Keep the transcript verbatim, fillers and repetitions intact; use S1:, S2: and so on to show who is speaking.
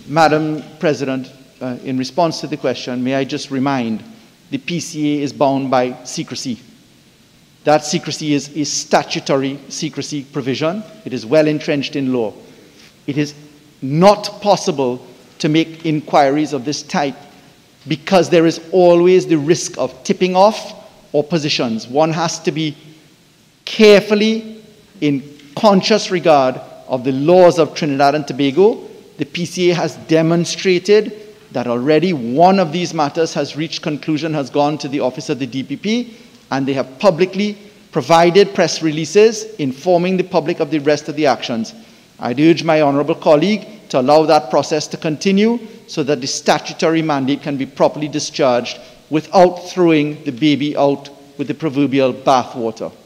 S1: Madam President, uh, in response to the question, may I just remind the P C A is bound by secrecy. That secrecy is a statutory secrecy provision. It is well entrenched in law. It is not possible to make inquiries of this type because there is always the risk of tipping off or positions. One has to be carefully in conscious regard of the laws of Trinidad and Tobago. The P C A has demonstrated that already one of these matters has reached conclusion, has gone to the office of the D P P, and they have publicly provided press releases informing the public of the rest of the actions. I'd urge my honourable colleague to allow that process to continue so that the statutory mandate can be properly discharged without throwing the baby out with the proverbial bathwater.